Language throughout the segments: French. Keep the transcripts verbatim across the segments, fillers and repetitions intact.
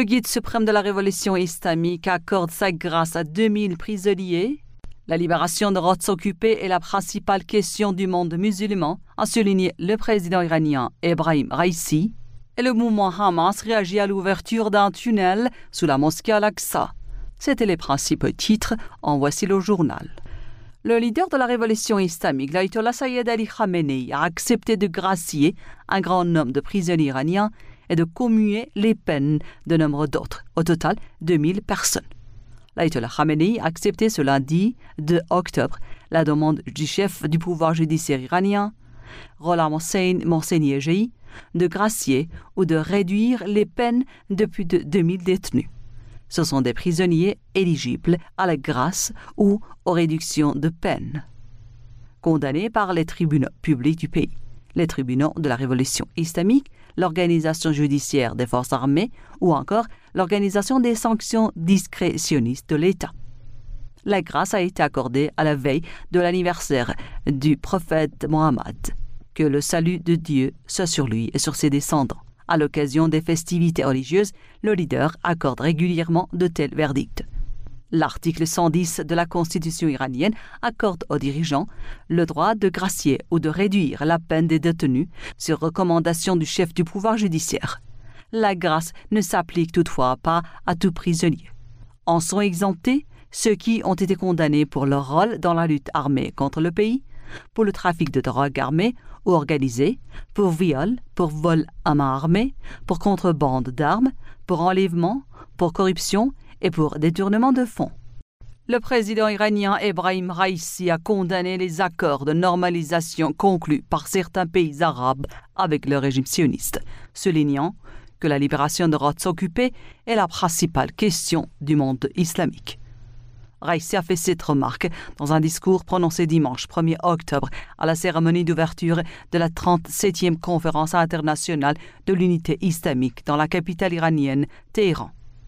Le guide suprême de la révolution islamique accorde sa grâce à deux mille prisonniers. La libération de Rhodes occupée est la principale question du monde musulman, a souligné le président iranien Ebrahim Raïssi. Et le mouvement Hamas réagit à l'ouverture d'un tunnel sous la mosquée Al-Aqsa. C'étaient les principaux titres, en voici le journal. Le leader de la révolution islamique, l'ayatollah Sayyid Ali Khamenei, a accepté de gracier un grand nombre de prisonniers iraniens et de commuer les peines de nombre d'autres, au total deux mille personnes. L'ayatollah Khamenei a accepté ce lundi deux octobre la demande du chef du pouvoir judiciaire iranien, Gholam Hossein Mohseni-Ejei, de gracier ou de réduire les peines de plus de deux mille détenus. Ce sont des prisonniers éligibles à la grâce ou aux réductions de peine, condamnés par les tribunaux publics du pays, les tribunaux de la révolution islamique, l'organisation judiciaire des forces armées ou encore l'organisation des sanctions discrétionnistes de l'État. La grâce a été accordée à la veille de l'anniversaire du prophète Mohammed, que le salut de Dieu soit sur lui et sur ses descendants. À l'occasion des festivités religieuses, le leader accorde régulièrement de tels verdicts. L'article cent dix de la Constitution iranienne accorde aux dirigeants le droit de gracier ou de réduire la peine des détenus sur recommandation du chef du pouvoir judiciaire. La grâce ne s'applique toutefois pas à tout prisonnier. En sont exemptés ceux qui ont été condamnés pour leur rôle dans la lutte armée contre le pays, pour le trafic de drogue armée ou organisée, pour viol, pour vol à main armée, pour contrebande d'armes, pour enlèvement, pour corruption et pour détournement de fonds. Le président iranien Ebrahim Raïssi a condamné les accords de normalisation conclus par certains pays arabes avec le régime sioniste, soulignant que la libération de Rhodes occupée est la principale question du monde islamique. Raïssi a fait cette remarque dans un discours prononcé dimanche premier octobre à la cérémonie d'ouverture de la trente-septième conférence internationale de l'unité islamique dans la capitale iranienne, Téhéran.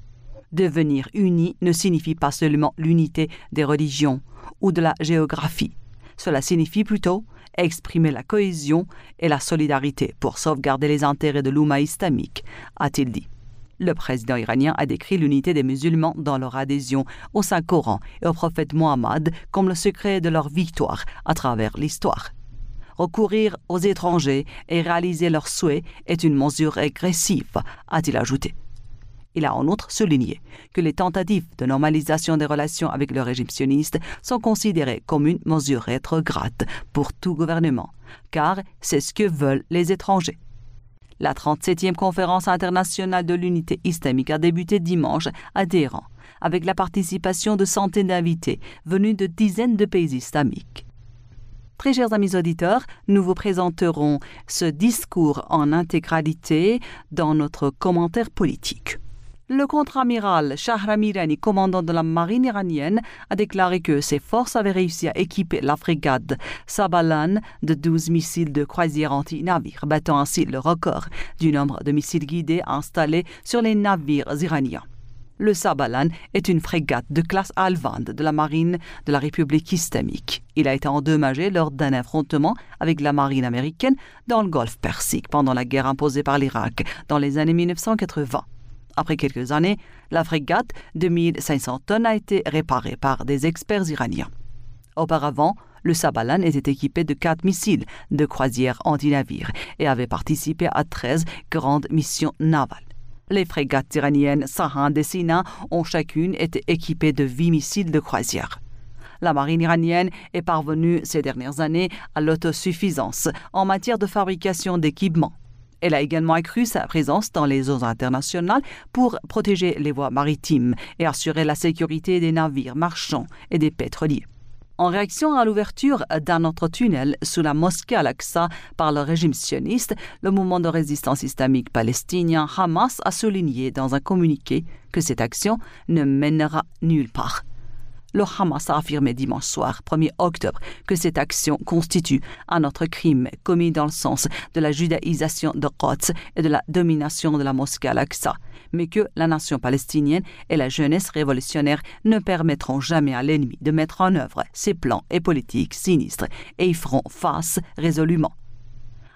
Devenir uni ne signifie pas seulement l'unité des religions ou de la géographie. Cela signifie plutôt exprimer la cohésion et la solidarité pour sauvegarder les intérêts de l'Oumma islamique, a-t-il dit. Le président iranien a décrit l'unité des musulmans dans leur adhésion au Saint-Coran et au prophète Mohammed comme le secret de leur victoire à travers l'histoire. Recourir aux étrangers et réaliser leurs souhaits est une mesure régressive, a-t-il ajouté. Il a en outre souligné que les tentatives de normalisation des relations avec le régime sioniste sont considérées comme une mesure rétrograde pour tout gouvernement, car c'est ce que veulent les étrangers. La trente-septième conférence internationale de l'unité islamique a débuté dimanche à Téhéran, avec la participation de centaines d'invités venus de dizaines de pays islamiques. Très chers amis auditeurs, nous vous présenterons ce discours en intégralité dans notre commentaire politique. Le contre-amiral Shahram Irani, commandant de la marine iranienne, a déclaré que ses forces avaient réussi à équiper la frégate Sabalan de douze missiles de croisière anti-navires, battant ainsi le record du nombre de missiles guidés installés sur les navires iraniens. Le Sabalan est une frégate de classe Alvand de la marine de la République islamique. Il a été endommagé lors d'un affrontement avec la marine américaine dans le golfe Persique pendant la guerre imposée par l'Irak dans les années mille neuf cent quatre-vingts. Après quelques années, la frégate de mille cinq cents tonnes a été réparée par des experts iraniens. Auparavant, le Sabalan était équipé de quatre missiles de croisière anti-navires et avait participé à treize grandes missions navales. Les frégates iraniennes Sahand et Sina ont chacune été équipées de huit missiles de croisière. La marine iranienne est parvenue ces dernières années à l'autosuffisance en matière de fabrication d'équipements. Elle a également accru sa présence dans les eaux internationales pour protéger les voies maritimes et assurer la sécurité des navires marchands et des pétroliers. En réaction à l'ouverture d'un autre tunnel sous la mosquée Al-Aqsa par le régime sioniste, le mouvement de résistance islamique palestinien Hamas a souligné dans un communiqué que cette action ne mènera nulle part. Le Hamas a affirmé dimanche soir, premier octobre, que cette action constitue un autre crime commis dans le sens de la judaïsation de Quds et de la domination de la mosquée Al-Aqsa, mais que la nation palestinienne et la jeunesse révolutionnaire ne permettront jamais à l'ennemi de mettre en œuvre ses plans et politiques sinistres et y feront face résolument.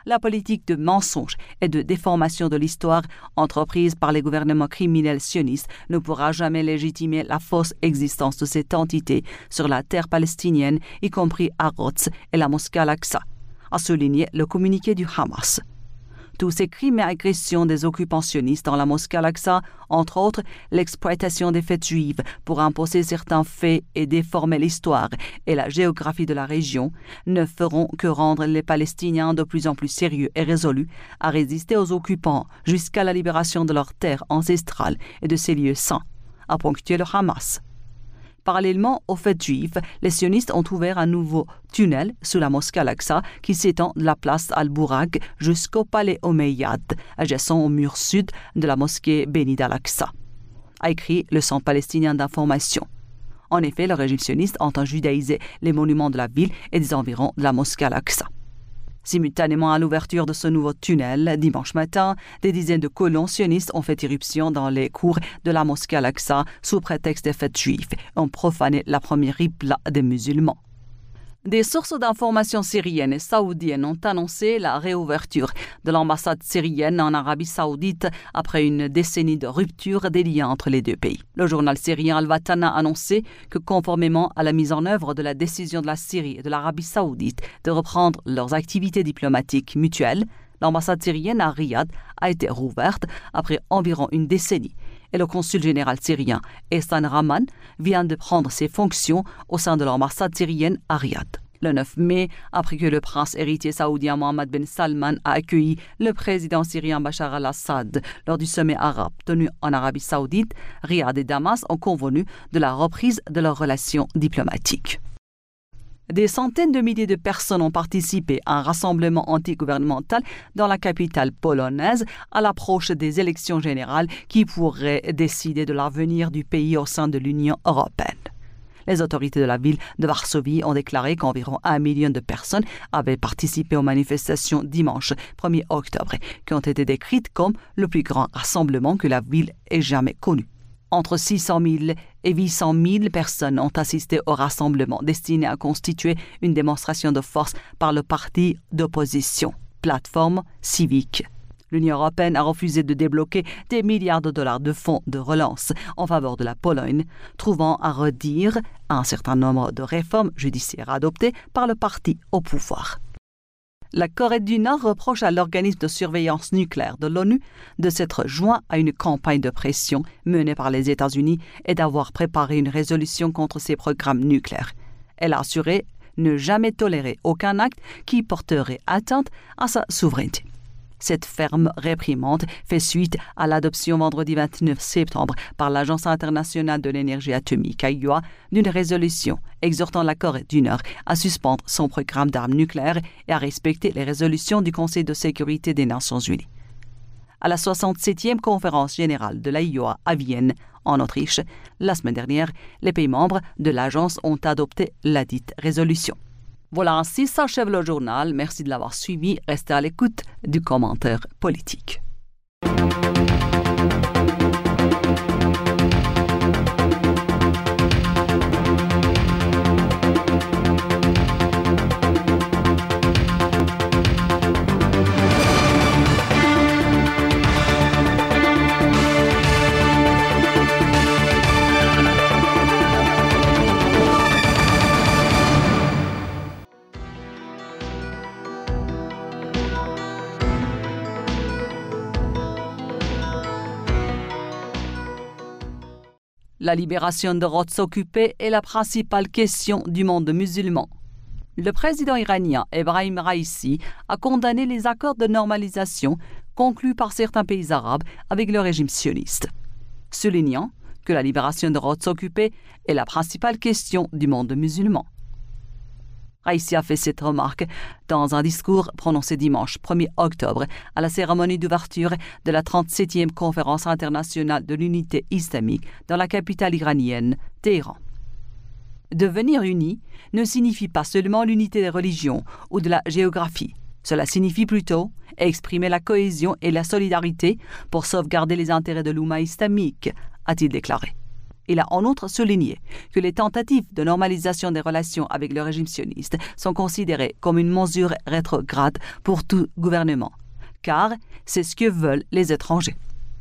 la politique de mensonge et de déformation de l'histoire entreprise par les gouvernements criminels sionistes ne pourra jamais légitimer la fausse existence de cette entité sur la terre palestinienne, y compris à Rhodes et la mosquée Al-Aqsa, a souligné le communiqué du Hamas. Tous ces crimes et agressions des occupants sionistes dans la mosquée Al-Aqsa, entre autres l'exploitation des fêtes juives pour imposer certains faits et déformer l'histoire et la géographie de la région, ne feront que rendre les Palestiniens de plus en plus sérieux et résolus à résister aux occupants jusqu'à la libération de leurs terres ancestrales et de ces lieux saints, a ponctué le Hamas. Parallèlement aux fêtes juives, les sionistes ont ouvert un nouveau tunnel sous la mosquée Al-Aqsa qui s'étend de la place Al-Bouraq jusqu'au palais Omeyyade, adjacent au mur sud de la mosquée bénie d'Al-Aqsa, a écrit le Centre palestinien d'information. En effet, le régime sioniste entend judaïser les monuments de la ville et des environs de la mosquée Al-Aqsa. Simultanément à l'ouverture de ce nouveau tunnel, dimanche matin, des dizaines de colons sionistes ont fait irruption dans les cours de la mosquée Al-Aqsa sous prétexte des fêtes juives et ont profané la première qibla des musulmans. Des sources d'information syriennes et saoudiennes ont annoncé la réouverture de l'ambassade syrienne en Arabie saoudite après une décennie de rupture des liens entre les deux pays. Le journal syrien Al-Watan a annoncé que conformément à la mise en œuvre de la décision de la Syrie et de l'Arabie saoudite de reprendre leurs activités diplomatiques mutuelles, l'ambassade syrienne à Riyad a été rouverte après environ une décennie. Et le consul général syrien Ehsan Rahman vient de prendre ses fonctions au sein de l'ambassade syrienne à Riyad. Le neuf mai, après que le prince héritier saoudien Mohammed Ben Salman a accueilli le président syrien Bachar al-Assad lors du sommet arabe tenu en Arabie saoudite, Riyad et Damas ont convenu de la reprise de leurs relations diplomatiques. Des centaines de milliers de personnes ont participé à un rassemblement antigouvernemental dans la capitale polonaise à l'approche des élections générales qui pourraient décider de l'avenir du pays au sein de l'Union européenne. Les autorités de la ville de Varsovie ont déclaré qu'environ un million de personnes avaient participé aux manifestations dimanche premier octobre, qui ont été décrites comme le plus grand rassemblement que la ville ait jamais connu. Entre six cent mille et huit cent mille personnes ont assisté au rassemblement destiné à constituer une démonstration de force par le parti d'opposition, Plateforme civique. L'Union européenne a refusé de débloquer des milliards de dollars de fonds de relance en faveur de la Pologne, trouvant à redire un certain nombre de réformes judiciaires adoptées par le parti au pouvoir. La Corée du Nord reproche à l'organisme de surveillance nucléaire de l'ONU de s'être joint à une campagne de pression menée par les États-Unis et d'avoir préparé une résolution contre ses programmes nucléaires. Elle a assuré ne jamais tolérer aucun acte qui porterait atteinte à sa souveraineté. Cette ferme réprimande fait suite à l'adoption vendredi vingt-neuf septembre par l'Agence internationale de l'énergie atomique, A I O A, d'une résolution exhortant la Corée du Nord à suspendre son programme d'armes nucléaires et à respecter les résolutions du Conseil de sécurité des Nations unies. À la soixante-septième conférence générale de l'A I O A à Vienne, en Autriche, la semaine dernière, les pays membres de l'agence ont adopté ladite résolution. Voilà, ainsi s'achève le journal. Merci de l'avoir suivi. Restez à l'écoute du commentaire politique. La libération de Rhodes occupée est la principale question du monde musulman. Le président iranien Ebrahim Raïssi a condamné les accords de normalisation conclus par certains pays arabes avec le régime sioniste, soulignant que la libération de Rhodes occupée est la principale question du monde musulman. Raïssi a fait cette remarque dans un discours prononcé dimanche premier octobre à la cérémonie d'ouverture de la trente-septième conférence internationale de l'unité islamique dans la capitale iranienne, Téhéran. Devenir uni ne signifie pas seulement l'unité des religions ou de la géographie. Cela signifie plutôt exprimer la cohésion et la solidarité pour sauvegarder les intérêts de l'Oumma islamique, a-t-il déclaré. Il a en outre souligné que les tentatives de normalisation des relations avec le régime sioniste sont considérées comme une mesure rétrograde pour tout gouvernement, car c'est ce que veulent les étrangers.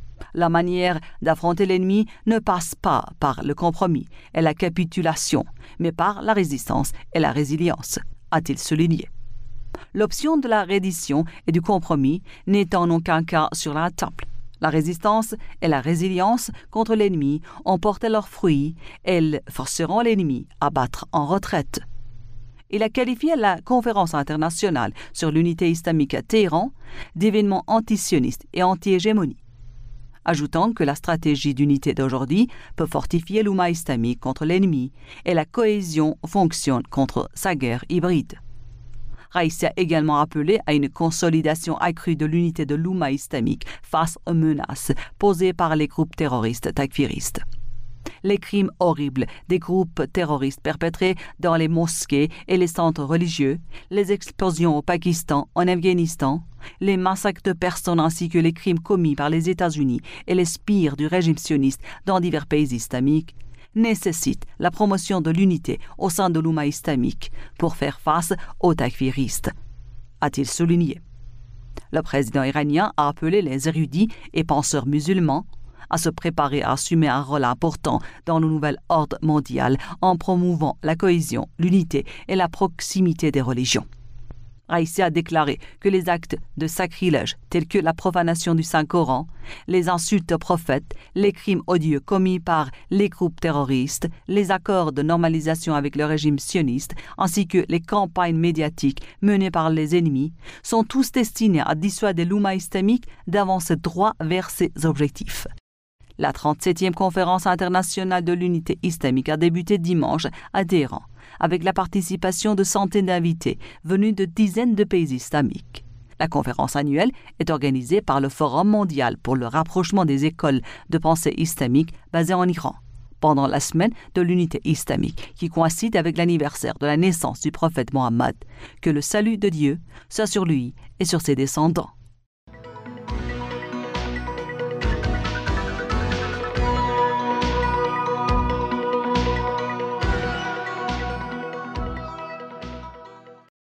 La manière d'affronter l'ennemi ne passe pas par le compromis et la capitulation, mais par la résistance et la résilience, a-t-il souligné. L'option de la reddition et du compromis n'est en aucun cas sur la table. La résistance et la résilience contre l'ennemi ont porté leurs fruits. Elles forceront l'ennemi à battre en retraite. Il a qualifié la conférence internationale sur l'unité islamique à Téhéran d'événement antisioniste et anti-hégémonie, ajoutant que la stratégie d'unité d'aujourd'hui peut fortifier l'Oumma islamique contre l'ennemi et la cohésion fonctionne contre sa guerre hybride. Raïssi a également appelé à une consolidation accrue de l'unité de l'Oumma islamique face aux menaces posées par les groupes terroristes takfiristes. Les crimes horribles des groupes terroristes perpétrés dans les mosquées et les centres religieux, les explosions au Pakistan, en Afghanistan, les massacres de personnes ainsi que les crimes commis par les États-Unis et les spires du régime sioniste dans divers pays islamiques nécessitent la promotion de l'unité au sein de l'Oumma islamique pour faire face aux takfiristes, a-t-il souligné. Le président iranien a appelé les érudits et penseurs musulmans à se préparer à assumer un rôle important dans le nouvel ordre mondial en promouvant la cohésion, l'unité et la proximité des religions. Raïssi a déclaré que les actes de sacrilège tels que la profanation du Saint-Coran, les insultes aux prophètes, les crimes odieux commis par les groupes terroristes, les accords de normalisation avec le régime sioniste, ainsi que les campagnes médiatiques menées par les ennemis, sont tous destinés à dissuader l'Oumma islamique d'avancer droit vers ses objectifs. La trente-septième conférence internationale de l'unité islamique a débuté dimanche à Téhéran, avec la participation de centaines d'invités venus de dizaines de pays islamiques. La conférence annuelle est organisée par le Forum mondial pour le rapprochement des écoles de pensée islamique basées en Iran, pendant la semaine de l'unité islamique, qui coïncide avec l'anniversaire de la naissance du prophète Mohammed, que le salut de Dieu soit sur lui et sur ses descendants.